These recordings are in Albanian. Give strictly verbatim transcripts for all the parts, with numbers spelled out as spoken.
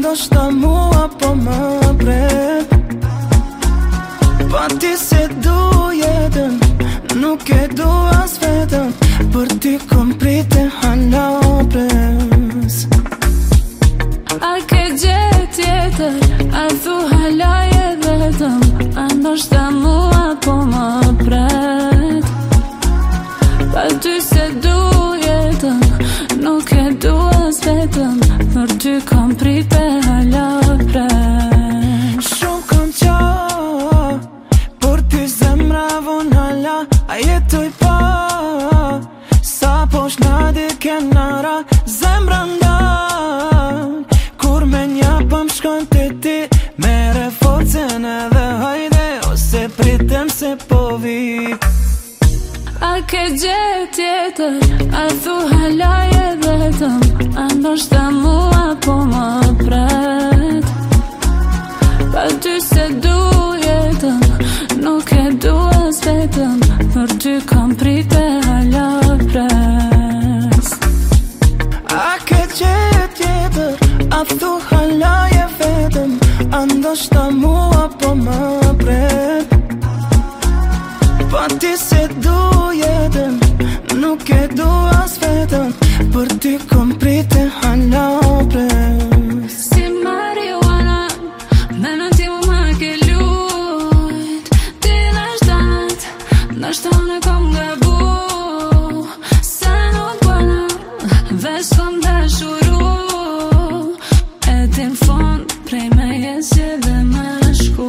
ndoshta mua po më pret. Pa ti se du jetën, nuk e du as vetëm, për ti kom prite hala pres. A ke gjet tjetër, a thu hala je vetëm, a ndoshta mua po më pret. Pa ty se du jetën, nuk e du as vetëm, për ty kom prite hala pres. Shumë kom qa, për ty zemra von hala, a jetoj pa, sa posh nadi kenara, zemra ndan, kur me nja pëm shkon të ti, mere forcen edhe hajde, ose pritem se po vi. A ke gjet tjetër, a thu hala je vetëm, a ndoshta mua po më pret. Pa ty se du jetën, nuk e du as vetëm, për ty kom prite hala pres. A ke gjet tjetër, a thu hala je vetëm, a ndoshta mua po më pret. Pa ti se du jetën, nuk e du as vetëm, për ty kom prite hala pres. Si marijuana, mendon ti mu ma ke lujt, ti nashtat, nashta unë kom gabu, se nuk bëna, veç kom dashuru, e ti n'fond prej me jesje dhe me shku.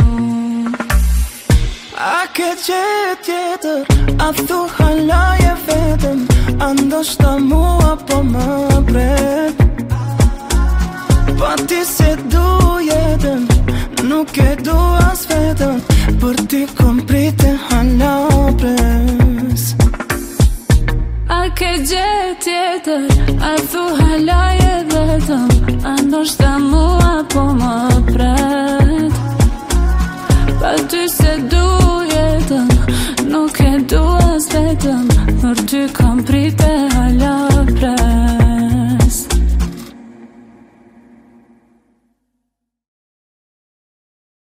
A ke gjet tjetër, a thu hala je vetëm, a ndoshta mua po më pret. Pa ti se du jetën, nuk e du as vetëm, për ty kom prite hala pres. A ke gjet tjetër, a thu hala je vetëm, a ndoshta mua po më pret. Pa ty se du